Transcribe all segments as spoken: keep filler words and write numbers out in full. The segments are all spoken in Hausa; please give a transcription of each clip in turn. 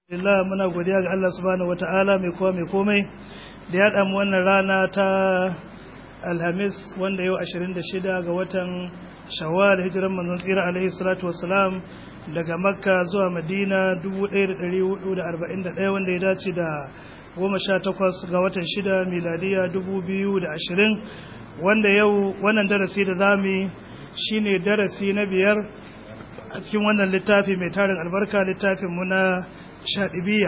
Allah muna godiya ga Allah subhanahu wata'ala mai kowa mai komai da ya damu wannan rana ta Alhamis wanda yau ashirin da shida ga watan Shawwal hijiran manzon tsira alaihi salatu wassalam daga Makka zuwa Madina dubu ɗaya da ɗari hudu da arba'in da ɗaya wanda ya dace da goma sha takwas ga watan shida miladiya dubu biyu da ashirin wanda yau wannan darasi da zamu shine darasi na biyar a cikin wannan littafi mai tarin albarka littafin mu na Shatibiya.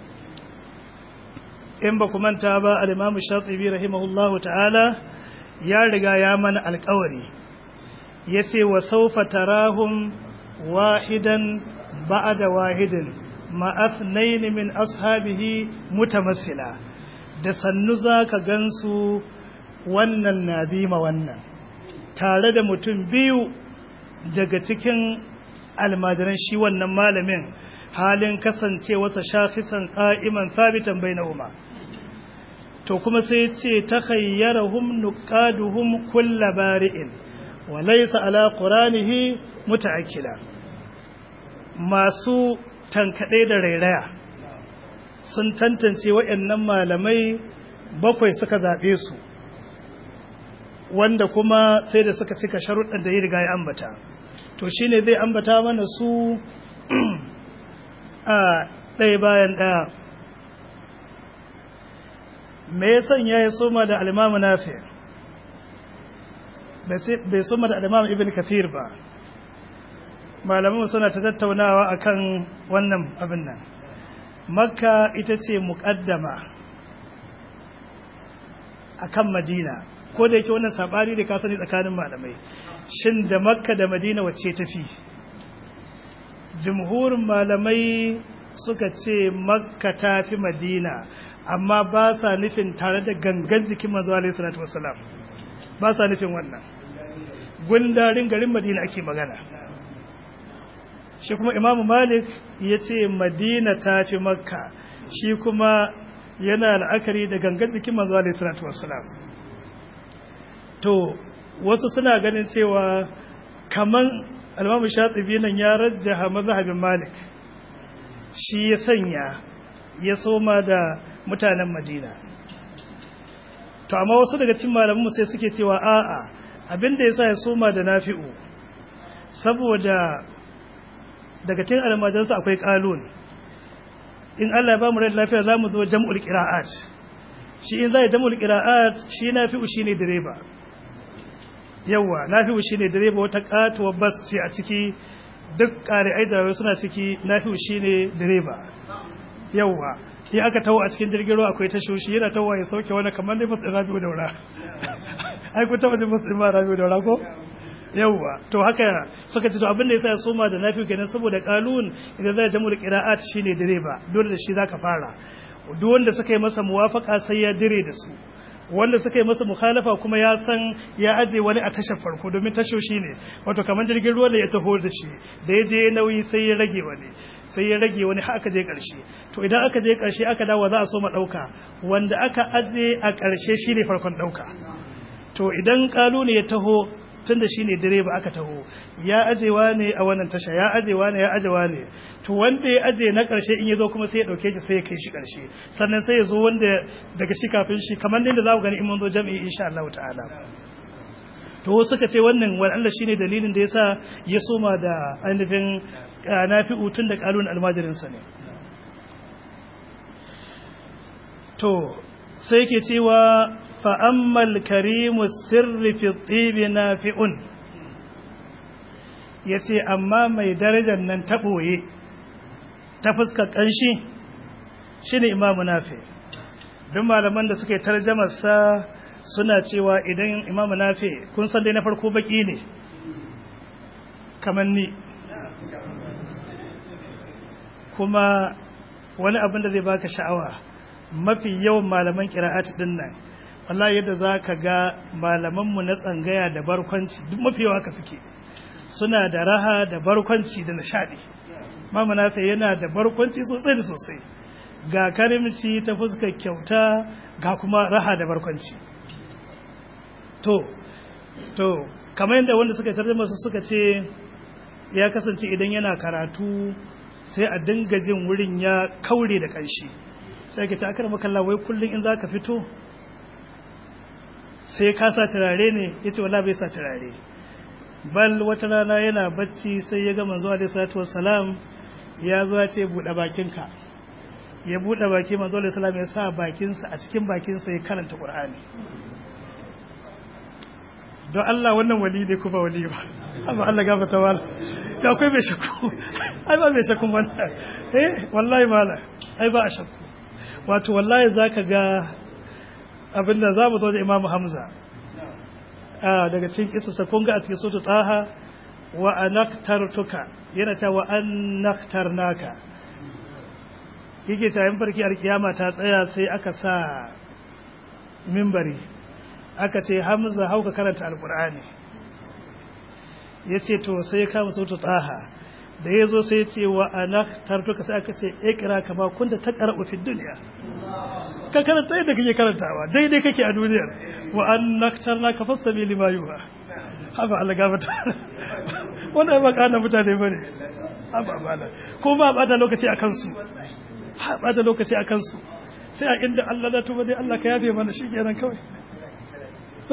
In ba ku manta ba al-Imam Shatibi rahimahullahu ta'ala ya riga ya mana alƙawari yace wa sawfa tarahum wahidan ba'da wahidin ma athnayn min ashabihi mutamathila da sannu zaka gansu wannan nabima wannan tare da mutum biyu daga cikin almajiran shi wannan malamin halin kasancewarsa shafisan qa'iman sabitan bainahuma to kuma sai ce takhayyarahum nuqaduhum kull bari'in wa laysa ala quranihi mutaakkila masu tankade da rairaya sun tantance wayannan malamai bakwai suka zabe su wanda kuma sai da suka cika sharuɗan da ya riga ya ambata to shine zai ambata mana su a ɗaya bayan ɗaya me ya sanya ya soma da alimamu nafi bai soma da alimamu ibn kafir ba malamu suna ta tattaunawa akan wannan abin nan makka ita ce muƙaddama akan madina ko da yake wannan sabani da ka sani tsakanin malamai shin da makka da madina wacce tafi jumhurin malamai suka ce makka ta fi madina amma ba sa nufin tare da gangan jikin manzo alaihi salatu wassalam ba sa nufin wannan gundarin garin madina ake magana shi kuma imamu malik ya ce madina ta fi makka shi kuma yana la'akari da gangan jikin manzo alaihi salatu wassalam to wasu suna ganin cewa kaman al-Imam Shatibi nan ya rajjaha mazhabin Malik shi ya sanya ya soma da mutanen Madina to amma wasu daga cikin malaman sai suke cewa a'a abinda yasa ya soma da Nafi'u saboda daga cikin almajansa akwai qalun in Allah ya ba mu rai lafiya zamu zo jam'ul qira'at shi in zai jam'ul qira'at shi Nafi'u shine direba yawa nafi'u shine direba wata katuwar bas ce a ciki duk ƙari'ai da suna ciki nafi'u shine direba yawa in aka tawo a cikin jirgin ruwa akwai tashoshi yana tawo ya sauke wani kamar dai bas Rabi'u Daura ai ku taba jin bas Rabi'u Daura ko yawa to haka suka ce to abin da yasa ya soma da nafi'u kenan saboda qalun idan zai jamul qira'at shine direba dole da shi zaka fara duk wanda suka yi masa muwafaqa sai ya dire da su wanda suka yi masa mukhalafa kuma ya san ya aje wani a tashar farko domin tashoshi ne wato kamar jirgin ruwa da ya taho da shi da ya je nauyi sai ya rage wani sai ya rage wani har aka je karshe to idan aka je karshe aka dawo za a so ma dauka wanda aka aje a karshe shine farkon dauka to idan kalu ne ya taho tunda shine direba aka taho ya ajewa ne a wannan tasha ya ajewa ne ya ajewa ne to wanda ya aje na karshe in yazo kuma sai ya dauke shi sai ya kai shi karshe sannan sai ya zo wanda daga shi kafin shi kamar da za ku gani in mun zo jami'i insha Allah ta'ala to suka ce wannan wal Allah shine dalilin da yasa ya soma da ainihin nafi'u tun da kalun almajirin sa ne to sai yake cewa fa'ammal karimu sirri fi tsibi na fi'un ya ce amma mai darajar nan ta ɓoye ta fuskar ƙanshi shi ne imamu nafi duk malaman da suka yi tarjamarsa suna cewa idan imamu nafi kun san dai na farko baƙi ne kamar ni kuma wani abin da zai baka sha'awa mafi yawan malaman ƙira'at ɗin nan wallahi yadda za ka ga malamanmu na tsangaya da barkwanci duk mafi yawa haka suke suna da raha da barkwanci da nishadi mamu nafi yana da barkwanci sosai da sosai ga karimci ta fuskar kyauta ga kuma raha da barkwanci to to kamar yadda wanda suka tarjuma su suka ce ya kasance idan yana karatu sai a dinga jin wurin ya kaure da kanshi sai ka ce aka rama kalla wai kullum in za ka fito sai ka sa turare ne ya ce wala bai sa turare bal wata rana yana bacci sai ya ga manzo alaihi salatu wassalam ya zo ya ce buɗe bakinka ya buɗe baki manzo alaihi salam ya sa bakinsa a cikin bakinsa ya karanta qur'ani don Allah wannan wali ne ko ba wali ba amma Allah gafarta wala da akwai mai shakku ai ba mai shakku wannan eh wallahi mala ai ba a shakku wato wallahi zaka ga abinda za mu zo da Imam Hamza a daga cikin kissa kun ga a cikin sura Taha wa anaktartuka yana ta wa annaktarnaka yake ta yin farki alkiyama ta tsaya sai aka sa minbari aka ce Hamza hauka karanta alqur'ani yace to sai ka musu sura Taha da yazo sai yace wa anaktartuka sai aka ce ikra kama kunta taqra'u fi dunya ka karanta yadda kake karantawa daidai kake a duniyar wa annaktarnaka fastabi lima yuha haba Allah gafata wannan ba kana mutane bane haba bala ko ba bata lokaci akan su ha bata lokaci akan su sai a inda Allah da tuba dai Allah ka yafe mana shikenan kawai to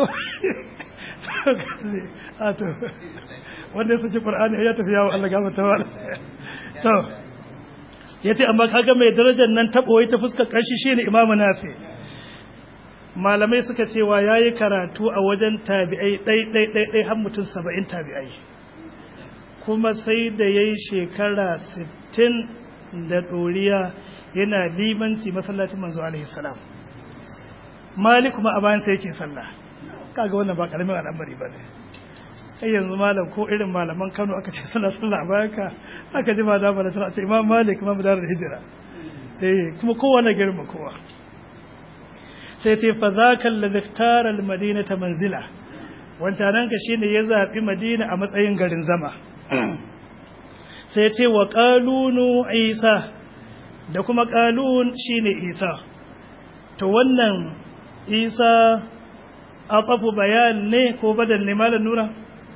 to wanda ya saki Qur'ani ya tafi yawo Allah gafata wala to yace amma kaga mai darajar nan tabo ta fuskar kashi shine Imam Nafi malamai suka cewa yayi karatu a wajen tabi'ai dai dai dai dai har mutum saba'in tabi'ai kuma sai da yayi shekara sittin da doriya yana limanci masallacin manzo alaihi salam Malik kuma a bayan sai yake sallah kaga wannan ba karamin al'amari bane kai yanzu malam ko irin malaman Kano aka ce sallah sallah bayan ka aka ji ma da bala tana ce Imam Malik Imam Darul Hijra eh kuma kowa na girma kowa sai sai fa zakal ladhi ikhtara al madinata manzila wancan ka shine ya zabi Madina a matsayin garin zama sai ce wa qalunu Isa da kuma qalun shine Isa to wannan Isa atafu bayan ne ko badal ne malan nura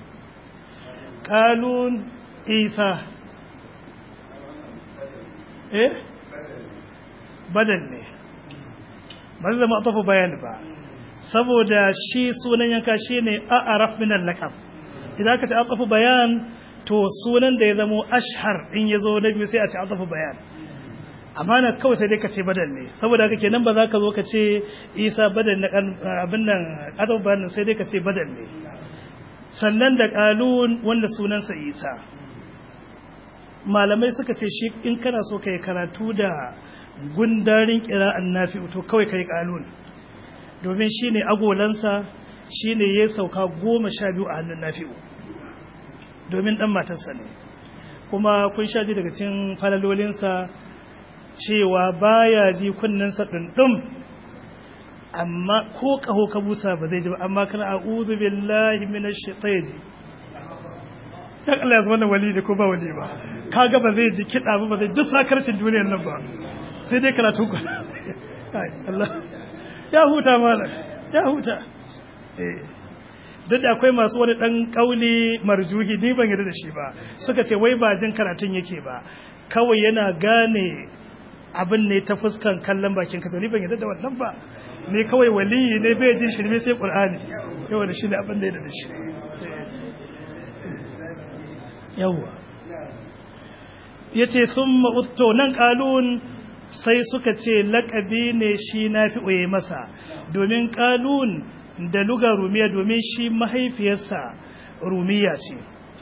qalun Isa eh badal ne ba zai zama atafu bayan ba saboda shi sunan yanka shi ne a'araf min al-laqab idan ka ce atafu bayan to sunan da ya zamo ashhar in yazo na biyu sai a ce atafu bayan amma na kawai sai dai ka ce badal ne saboda haka kenan ba za ka zo ka ce Isa badal na abin nan atafu bayan sai dai ka ce badal ne sannan da qalun wanda sunansa Isa malamai suka ce shi in kana so kai karatu da gundarin kira'an Nafi'u to kawai kai qalun domin shine agolansa shine ya sauka goma sha biyu a hannun Nafi'u domin dan matarsa ne kuma kun sha ji daga cikin falalolinsa cewa baya ji kunninsa dundum amma ko kaho ka busa ba zai ji ba amma kana a'udhu billahi minash shaitani ta Allah ya zama wali da ko ba wali ba kaga ba zai ji kida ba ba zai duk sakarcin duniyar nan ba sai dai karatu ku Allah ya huta mana ya huta eh duk akwai masu wani dan kauli marjuhi ni ban yarda da shi ba suka ce wai ba jin karatun yake ba kawai yana gane abin ne ta fuskan kallon bakin ka to ni ban yarda da wannan ba ne kawai waliyi ne bai jin shirme sai Qur'ani yawa da shi ne abin da ya da shi yawa yace thumma utto nan qalun sai suka ce laƙabi ne shi Nafi'u ya masa domin qalun da lugar rumiya domin shi mahaifiyarsa rumiya ce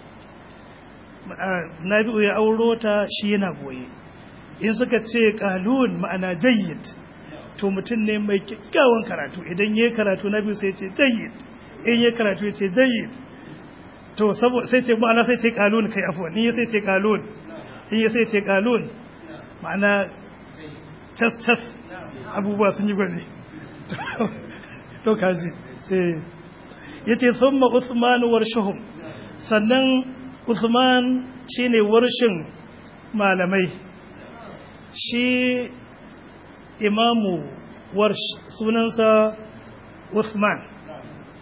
Nafi'u ya auro ta shi yana goye in suka ce qalun ma'ana jayyid to mutum ne mai kyakkyawan karatu idan yayi karatu Nafi'u sai ce jayyid in yayi karatu ya ce jayyid to saboda sai ce ma'ana sai ce qalun kai afwan in sai ce qalun in sai ce qalun ma'ana tas-tas abubuwa sun yi gwani to kaji ya ce sun Usman warshuhum sannan Usman shi ne warshin malamai shi imamu warsh sunansa Usman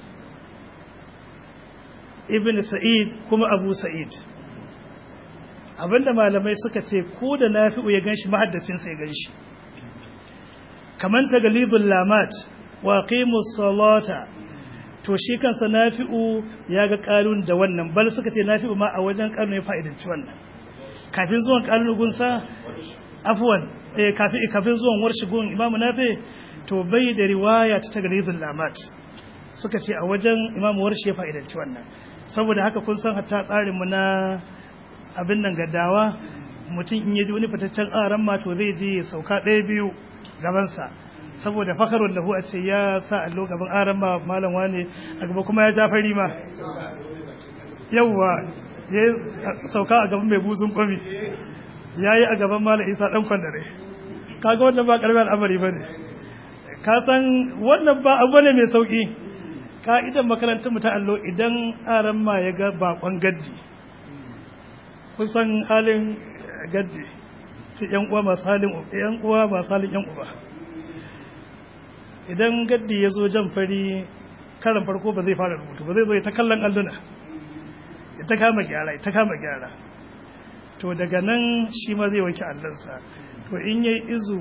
ibn Sa'id kuma Abu Sa'id abinda malamai suka ce ko da nafi'u ya ganshi mahaddacin sai ya ganshi kaman tagalibul lamat wa qimus salata to shi kansa nafi'u ya ga qalun da wannan bal suka ce nafi'u ma a wajen qalun ya fa'idanci wannan kafin zuwan qalun gunsa afwan eh kafin kafin zuwan warshi gun imamu nafi to bai da riwaya ta tagalibul lamat suka ce a wajen imamu warshi ya fa'idanci wannan saboda haka kun san hatta tsarinmu na abin nan gaddawa mutum in yaji wani fitaccen aran ma to zai je sauka ɗaya biyu gabansa saboda fakarun lahu a ce ya sa allo gaban aran ma malam wane a gaba kuma ya ja fari ma yawwa ya sauka a gaban mai buzun kwami ya yi a gaban malam isa ɗan kwandare kaga wannan ba ƙarfi al'amari ba ne ka san wannan ba abu ne mai sauƙi ka'idan makarantar mu ta allo idan aran ma ya ga bakon gaddi kusan halin gaddi ce yan uwa masu halin yan uwa masu halin yan uba idan gaddi ya zo jan fari karan farko ba zai fara rubutu ba zai zo ya ta kallon alluna ya ta kama gyara ya ta kama gyara to daga nan shi ma zai wanke allonsa to in yayi izu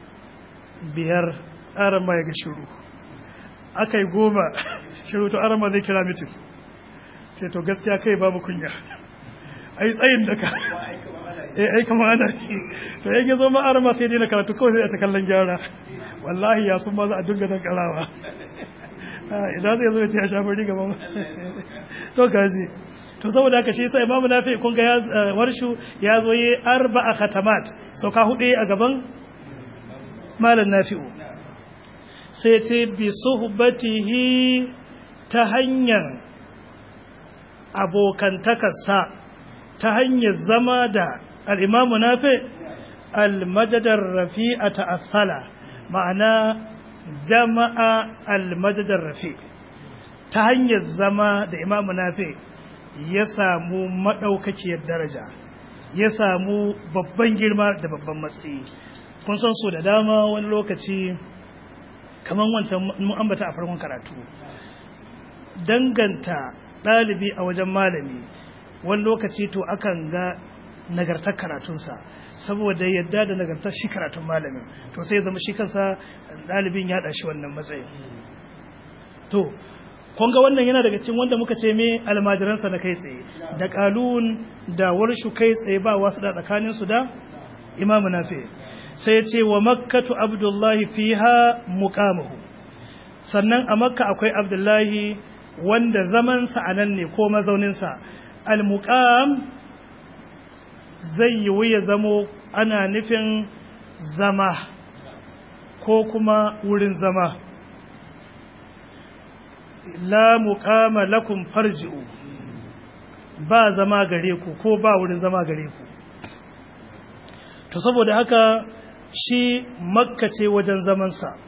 biyar aran ma ya ga shiru aka yi goma shiru to arama zai kira mitin sai to gaskiya kai babu kunya ai tsayin da ka eh ai kama ana to yake zo ma arama sai dai na karatu kawai sai ta kallon gyara wallahi ya sun ma za a dinga dan karawa idan zai zo ya ce ya shafa riga ba to gaji to saboda haka shi sai imamu nafi kun ga warshu ya zo yi arba'a khatamat sauka hudu a gaban malam nafi'u sai ce bi suhbatihi ta hanyar abokantakarsa ta hanyar zama da al'imamu nafi al-majadar rafi'a ta'assala ma'ana jama'a al-majadar rafi ta hanyar zama da imamu nafi ya samu maɗaukakiyar daraja ya samu babban girma da babban matsayi kun san so da dama wani lokaci kamar wancan mun ambata a farkon karatu danganta ɗalibi a wajen malami wani lokaci to akan ga nagartar karatunsa saboda yadda da nagartar shi karatun malamin to sai zama shi kansa ɗalibin ya ɗashi wannan matsayin to kun ga wannan yana daga cikin wanda muka ce me almajiransa na kai tsaye da qalun da warshu kai tsaye ba wasu da tsakaninsu da imamu nafi sai ce wa makkatu abdullahi fiha muqamuhu sannan a makka akwai abdullahi wanda zamansa a nan ne ko mazauninsa al-muqam zai yi wuya zamo ana nufin zama ko kuma wurin zama la muqama lakum farji'u ba zama gare ku ko ba wurin zama gare ku to saboda haka shi makka ce wajen zamansa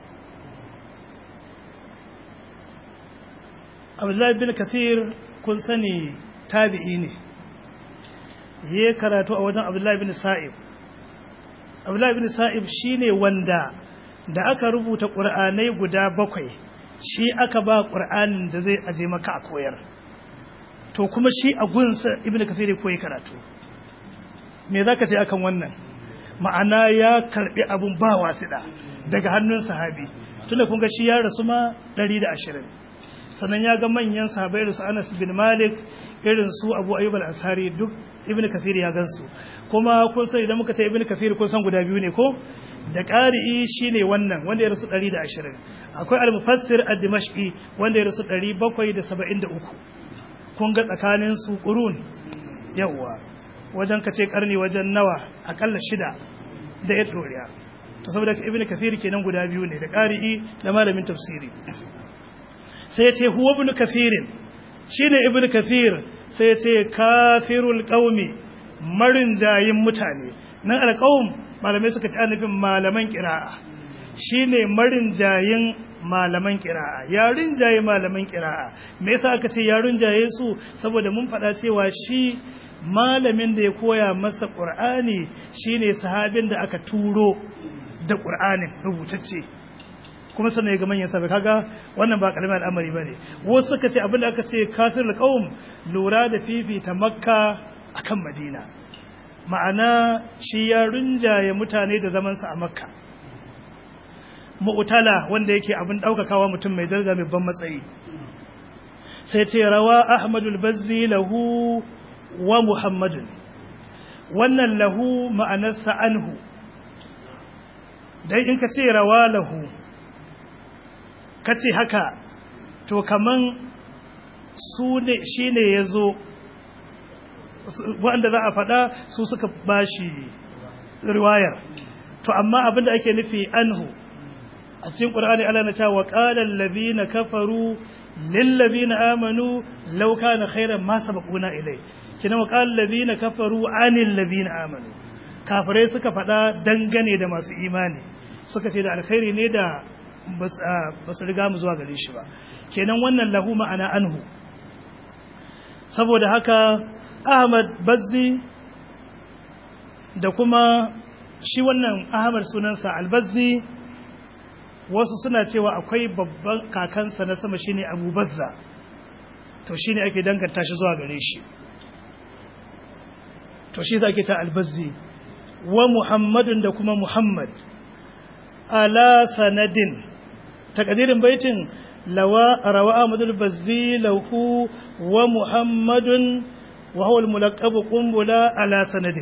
abdullahi bin kathir kun sani tabi'i ne ya karatu a wajen abdullahi bin sa'ib abdullahi bin sa'ib shine wanda da aka rubuta ƙur'anai guda bakwai shi aka ba ƙur'anin da zai aje maka a koyar to kuma shi a gunsa ibn kathir koyi karatu me zaka ce akan wannan ma'ana ya karbi abun ba wasida daga hannun sahabi tunda kun ga shi ya rasu ma ɗari da ashirin sannan ya ga manyan sahabbai da su Anas bin Malik irin su Abu Ayyub al-Ansari duk Ibn Kathir ya gansu kuma kun san idan muka ce Ibn Kathir kun san guda biyu ne ko da qari'i shine wannan wanda ya rasu ɗari da ashirin akwai al-Mufassir ad-Dimashqi wanda ya rasu ɗari bakwai da saba'in da uku kun ga tsakanin su qurun yawa wajen kace karni wajen nawa akalla shida da ya doriya to saboda Ibn Kathir kenan guda biyu ne da qari'i da malamin tafsiri sai ya ce huwa ibn kafirin shine ibn kafir sai ya ce kafirul qaumi marin jayin mutane nan alqaum malamai suka ta nufin malaman qira'a shine marin jayin malaman qira'a yarin jayi malaman qira'a me yasa aka ce yarin jaye su saboda mun faɗa cewa shi malamin da ya koya masa qur'ani shine sahabin da aka turo da qur'anin rubutacce kuma sannan ya ga manyan sabai kaga wannan ba karamin al'amari bane wasu suka ce abinda aka ce kafirul qaum lura da fifita makka akan madina ma'ana shi ya rinjaye mutane da zamansa a makka. Mu'tala wanda yake abin daukakawa mutum mai daraja mai ban matsayi. Sai ce rawa Ahmadul Bazzi lahu wa Muhammadun. Wannan lahu ma'anarsa anhu. Dai in ka ce rawa lahu ka ce haka to kaman su ne shine yazo wanda za a faɗa su suka bashi riwayar. To amma abinda ake nufi anhu a cikin Qur'ani Allah na cewa qala allazina kafaru lil ladina amanu law kana khairan ma sabaquna ilay. Kina wa qala allazina kafaru anil ladina amanu. Kafirai suka faɗa dangane da masu imani. Suka ce da alkhairi ne da basu riga mu zuwa gare shi ba. Kenan wannan lahu ma'ana anhu. Saboda haka Ahmad Bazzi da kuma shi wannan Ahmad sunansa Al-Bazzi, wasu suna cewa akwai babban kakansa na sama shine Abu Bazza, to shine ake danganta shi zuwa gare shi, to shi zake ta Al-Bazzi. Wa Muhammadun da kuma Muhammad ala sanadin, takadirin baitin lawa rawa Ahmadul Bazzi lahu wa Muhammadun wa huwa al-mulaqab qumbula ala sanadin.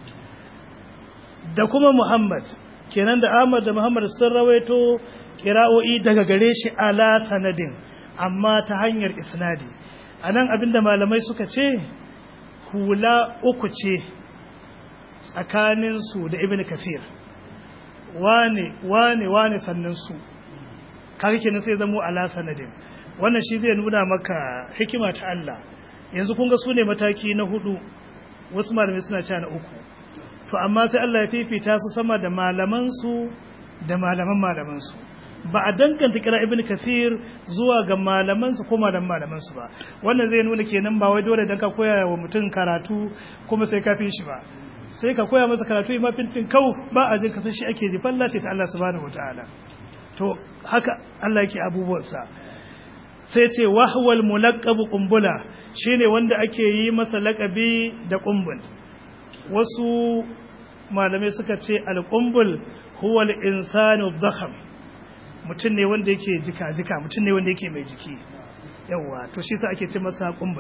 Da kuma Muhammad kenan da Ahmad da Muhammad sun rawaito qira'o'i daga gare shi ala sanadin, amma ta hanyar isnadi. Anan abinda malamai suka ce hula uku ce tsakanin su da Ibn Kathir, wane wane wane sannan su kage kenan sai zamo ala sanadin. Wannan shi zai nuna maka hikima ta Allah. Yanzu kun ga su ne mataki na hudu, wasu malamai suna cewa na uku, to amma sai Allah ya fifita su sama da malamansu da malaman malamansu. Ba a danganta kira Ibn Kathir zuwa ga malamansu ko malaman malamansu ba. Wannan zai nuna kenan ba wai dole dan ka koya wa mutum karatu kuma sai ka fi shi ba. Sai ka koya masa karatu ma fintin kau ba a jin kasan shi ake ji, falla ce ta Allah subhanahu wataala. To haka Allah yake abubuwansa. Sai ce wahwal mulaqabu qumbula, shine wanda ake yi masa laqabi da qumbul. Wasu malamai suka ce al-qumbul huwa al-insanu dhakham, mutum ne wanda yake jika jika, mutum ne wanda yake mai jiki. Yawa to shi sa ake ce masa qumbul.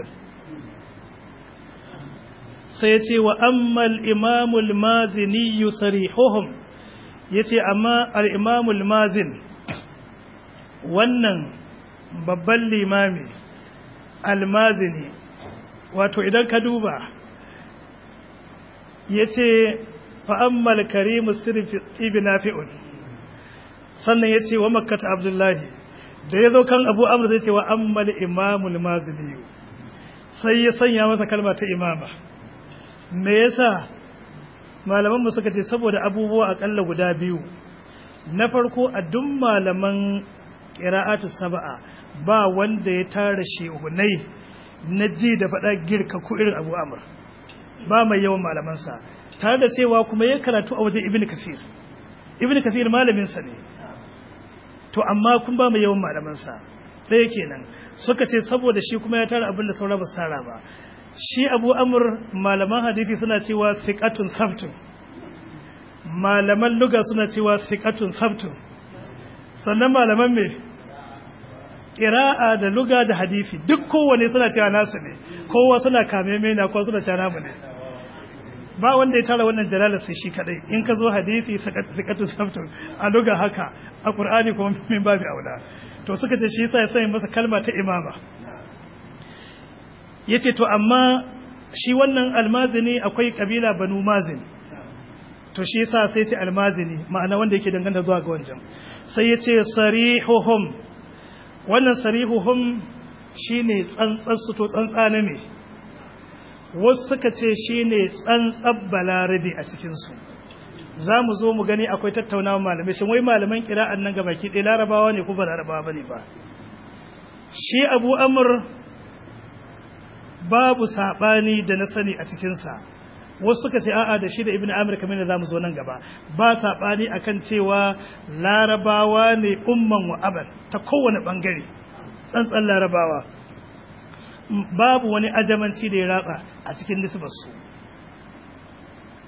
Sai ya ce wa amma al-imam al-mazini yusrihuhum, yace amma al-imam al-mazin wannan babban limami almazini, wato idan ka duba ya ce fa'ammal karimu sirfi ibi nafi'un, sannan ya ce wa makkata abdullahi, da ya zo kan abu amur zai ce wa ammal imamul mazini, sai ya sanya masa kalma ta imama. Me yasa malamanmu suka ce saboda abubuwa akalla guda biyu. Na farko a duk malaman ƙira'atu saba'a ba wanda ya tara shehunai na ji da faɗa girka ko irin abu amur, ba mai yawan malamansa, tare da cewa kuma ya karatu a wajen Ibn Kathir. Ibn Kathir malaminsa ne, to amma kun ba mai yawan malamansa. Ɗaya kenan suka ce saboda shi kuma ya tara abin da saura ba su tara ba. Shi abu amur malaman hadisi suna cewa thiqatun sabtun, malaman luga suna cewa thiqatun sabtun, sannan malaman me ƙira'a da luga da hadisi duk kowane suna cewa nasu ne, kowa suna kame mena ko suna cewa namu ne. Ba wanda ya tara wannan jalalar sai shi kadai. In ka zo hadisi thiqatun sabtun, a luga haka, a Qur'ani kuma min babu aula. To suka ce shi yasa ya sanya masa kalma ta imama. Yace to amma shi wannan almazini akwai kabila Banu Mazin, to shi yasa sai ce almazini, ma'ana wanda yake danganta zuwa ga wancan. Sai yace sarihuhum, wannan sarihuhum shine tsantsar su, to tsantsa ne me, wasu suka ce shine tsantsar balarabi a cikin su. Zamu zo mu gani akwai tattaunawa malamai, shin wai malaman qira'an nan gabaki ɗaya larabawa ne ko ba larabawa bane ba. Shi Abu Amr babu sabani da na sani a cikin sa. Wasu suka ce a'a da shi da Ibn Amir kamar da zamu zo nan gaba, ba sabani akan cewa larabawa ne umman wa aban ta kowane bangare, tsantsan larabawa, babu wani ajamanci da ya ratsa a cikin nisbar su.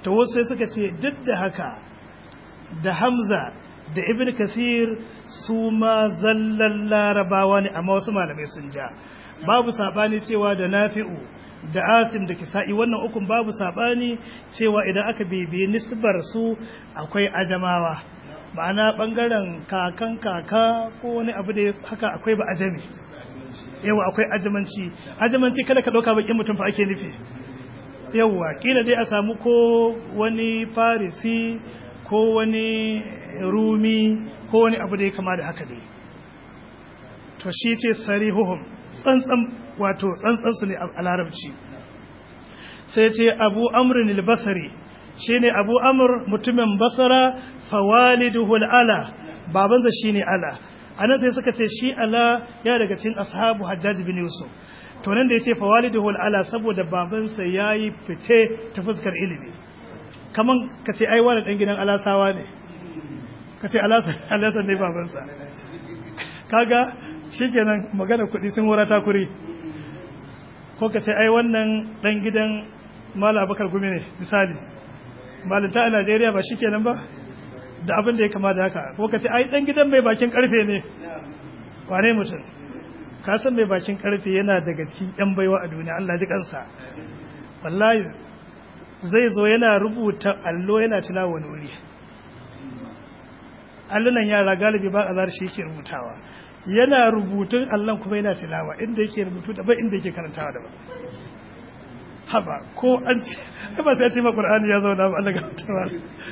to wasu sai suka ce duk da haka da Hamza da Ibn Kathir su ma zallan larabawa ne amma wasu malamai sun ja babu sabani cewa da Nafi'u da Asim da Kisa'i wannan ukun babu sabani cewa idan aka bibiye nisbar su akwai ajamawa ma'ana bangaren kakan kaka ko wani abu da haka akwai ba ajami yawa akwai ajamanci ajamanci kada ka dauka bakin mutum fa ake nufi yawa kila dai a samu ko wani farisi ko wani rumi ko wani abu da ya kama da haka dai to shi ce sarihuhum tsantsan wato tsantsan su ne a larabci sai ce abu amrin al-basri shine abu amr mutumin basara fawaliduhu al-ala babansa shine ala anan sai suka ce shi ala ya daga cikin ashabu hajjaj bin yusuf to nan da yace fawaliduhu al-ala saboda babansa yayi fice ta fuskar ilimi kaman kace ai wani dan gidan alasawa ne kace alasa alasa ne babansa kaga shikenan magana kudi sun wurata kuri ko kace ai wannan dan gidan Malam Abubakar Gumi ne misali malinta a Najeriya ba shikenan ba da abin da ya kama da haka ko kace ai dan gidan mai bakin karfe ne wane mutum ka san mai bakin karfe yana daga cikin yan baiwa a duniya Allah ji kansa wallahi zai zo yana rubuta allo yana tilawa wani wuri allunan yara galibi ba azar shi yake rubutawa yana rubutun allon kuma yana tilawa inda yake rubutu daban inda yake karantawa daban haba ko an ce ba sai ce ma Qur'ani ya zauna ba Allah ga tawa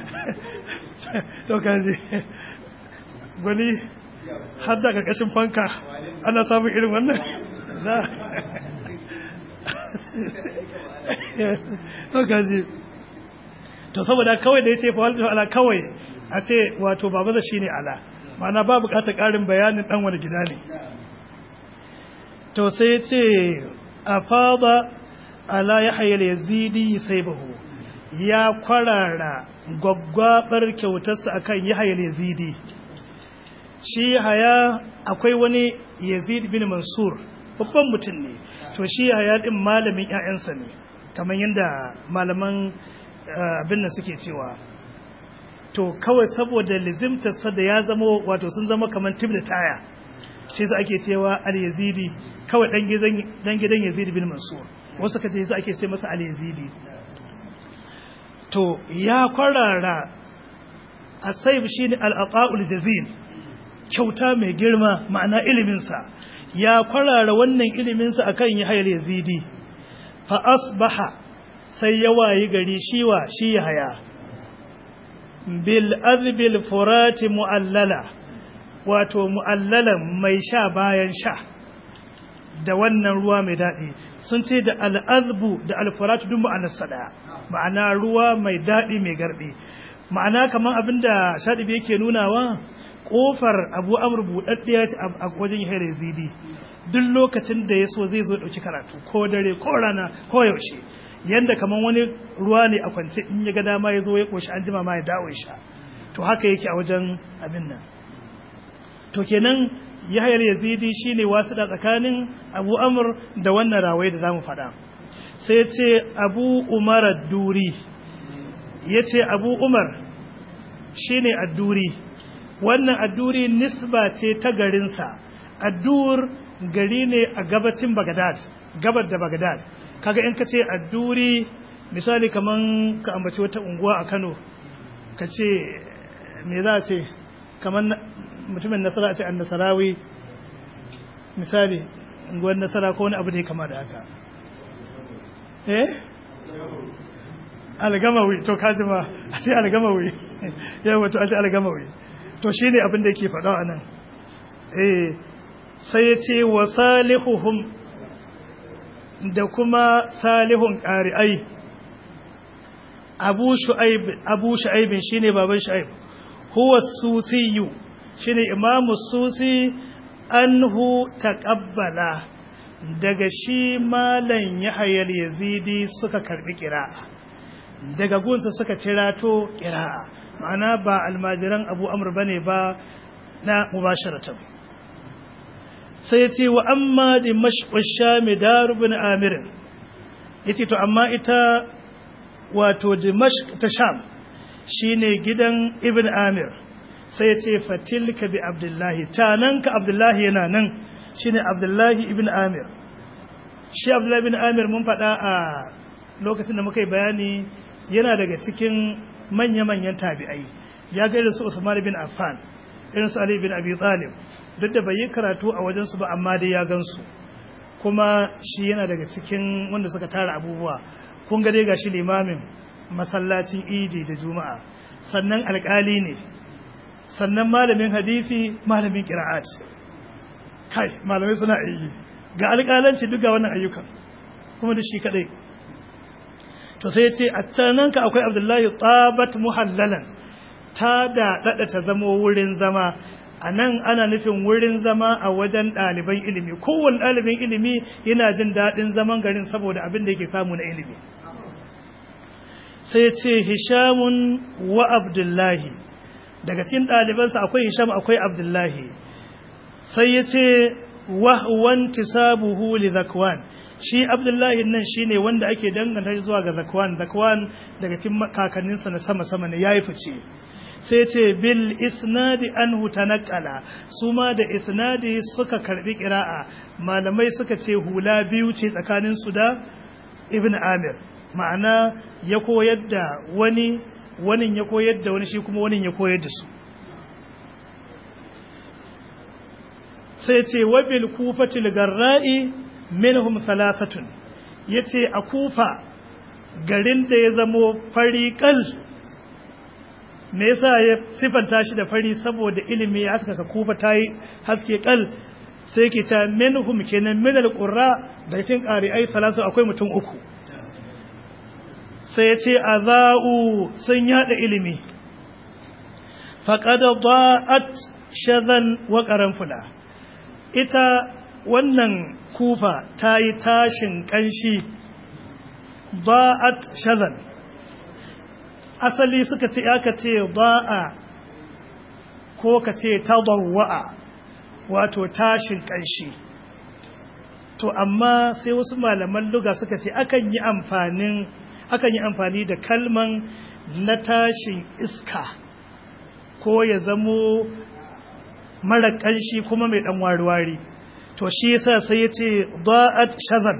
to kaji gwani har da karkashin fanka ana samun irin wannan da to kaji to saboda kawai da yace fa wallahi ala kawai a ce wato baba da shine ala ma'ana ba bukatar karin bayanin dan wani gida ne to sai yace afada ala yahya al-yazidi saybahu ya kwarara gwaggwabar kyautarsa akan yahya al-yazidi shi haya akwai wani yazid bin mansur babban mutum ne to shi haya din malamin ƴaƴansa ne kamar yadda malaman abin da suke cewa to kawai saboda lizimtarsa da ya zama wato sun zama kamar tib da taya shi su ake cewa al-yazidi kawai dan gidan dan gidan yazid bin mansur wasu kace su ake ce masa al-yazidi to ya kwarara asayb shine al-ata'ul jazil kyauta mai girma ma'ana iliminsa ya kwarara wannan iliminsa akan Yahya al-Yazidi fa asbaha sai ya wayi gari shiwa shi Yahya bil azbil furati muallala wato muallalan mai sha bayan sha da wannan ruwa mai dadi sun ce da al-azbu da al-furat duk ma'anar sada ma'ana ruwa mai dadi mai gardi ma'ana kaman abinda shadibi yake nunawa kofar Abu Amr budaddiya ce a wajen Yahya al-Yazidi duk lokacin da yaso zai zo dauki karatu ko dare ko rana ko yaushe yanda kaman wani ruwa ne a kwance in ya ga dama yazo ya koshi an jima ma ya dawo sha to haka yake a wajen abin nan to kenan Yahya al-Yazidi shine wasuda tsakanin Abu Amr da wannan rawai da zamu fada sai ya ce Abu Umar ad-Duri yace Abu Umar shine ad-Duri wannan adduri nisba ce ta garinsa addur gari ne a gabacin Baghdad gabar da Baghdad kaga in kace adduri misali kaman ka ambaci wata unguwa a Kano kace me za a ce kaman mutumin Nasara a ce an-Nasarawi misali unguwar Nasara ko wani abu da ya kama da haka eh al-Gamawi to kaji ma a ce al-Gamawi yawa to a ce al-Gamawi to shi ne abin da yake faɗa a nan eh sai ya ce wa salihuhum da kuma salihun ƙari'ai abu shu'aib abu shu'aibin shine baban shu'aib huwa susiyu shine imamu susi anhu taqabbala daga shi malan yahya al-yazidi suka karbi qira'a daga gunsa suka tirato qira'a ma'ana ba almajiran abu amr bane ba na mubasharatan sai yace wa amma dimashq ash-sham dar ibn amir yace to amma ita wato Dimashq ta Sham shine gidan Ibn Amir sai ya ce fatilka bi Abdullahi tananka Abdullahi yana nan shine Abdullahi ibn Amir shi Abdullahi ibn Amir mun faɗa a lokacin da muka yi bayani yana daga cikin manya-manyan tabi'ai ya ga irin su Usman bin Affan irin su Ali bin Abi Talib duk da bai yi karatu a wajen su ba amma dai ya gansu kuma shi yana daga cikin wanda suka tara abubuwa kun ga dai gashi limamin masallacin Idi da Juma'a sannan alƙali ne sannan malamin hadisi malamin qira'at kai malamai suna yi ga alƙalanci duk ga wannan ayyukan kuma da shi kadai to sai ya ce a cananka akwai Abdullahi tabat muhallalan ta da dada ta zama wurin zama a nan ana nufin wurin zama a wajen ɗaliban ilimi kowane ɗalibin ilimi yana jin daɗin zaman garin saboda abin da yake samu na ilimi sai ce hishamun wa abdullahi daga cikin ɗalibansa akwai hisham akwai abdullahi sai ya ce wahwan tisabuhu li zakwan shi abdullahi nan shine wanda ake danganta zuwa ga zakwan zakwan daga cikin kakanninsa na sama sama ne yayi fice sai ce bil isnadi anhu tanqala su ma da isnadi suka karbi qira'a malamai suka ce hula biyu ce tsakanin su da ibn amir ma'ana ya koyar da wani wani ya koyar da wani shi kuma wani ya koyar da su sai ce wabil kufatil garra'i minhum thalathatun yace a kufa garin da ya zamo fariqal me yasa ya sifanta shi da fari saboda ilimi ya haskaka kufa tayi haske kal sai ke ta minhum kenan min alqurra da cikin qari'ai salatu akwai mutum uku sai yace azau sun yada ilimi faqad da'at shadan wa qaranfula ita wannan kufa tayi tashin kanshi da'at shadan asali suka ce aka ce da'a ko ka ce tadawwa wato tashin kanshi to amma sai wasu malaman lugha suka ce akan yi amfanin akan yi amfani da kalman na tashin iska ko ya zamo mara kanshi kuma mai dan wari-wari to shi yasa sai yace da'at shadhan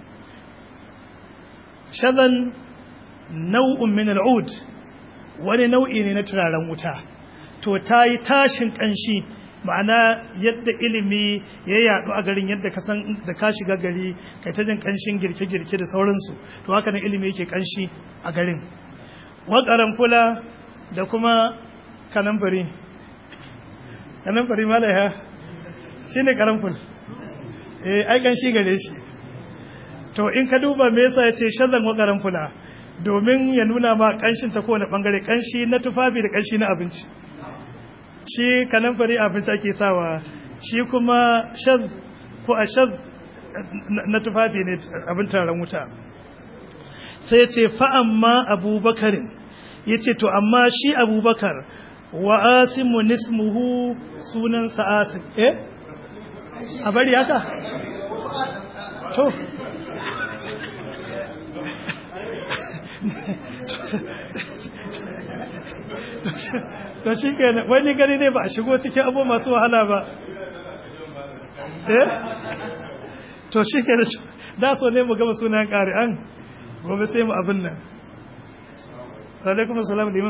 shadhan nau'un min al'ud wani nau'i ne na turaren wuta to tayi tashin kanshi ma'ana yadda ilimi ya yadu a garin yadda ka san da ka shiga gari kai ta jin kanshin girke-girke da sauransu to haka nan ilimi yake kanshi a garin waqaran fula da kuma kanamfari kanamfari malaiha shine karamful eh ai kanshi gare shi to in ka duba me yasa yace shazan waqaran fula domin ya nuna ma kanshin ta kowane bangare kanshi na tufafi da kanshi na abinci shi kanamfari abinci ake sawa shi kuma shaz ko ashaz na tufafi ne abin taron wuta sai ya ce fa'amma abubakarin ya ce to amma shi abubakar wa asimu nismuhu sunansa asim eh a bari haka to to shi ke wani gani ne ba a shigo cikin abu masu wahala ba eh to shi ke da so ne mu gama sunan ƙari'an gobe sai mu abin nan alaikum assalam liman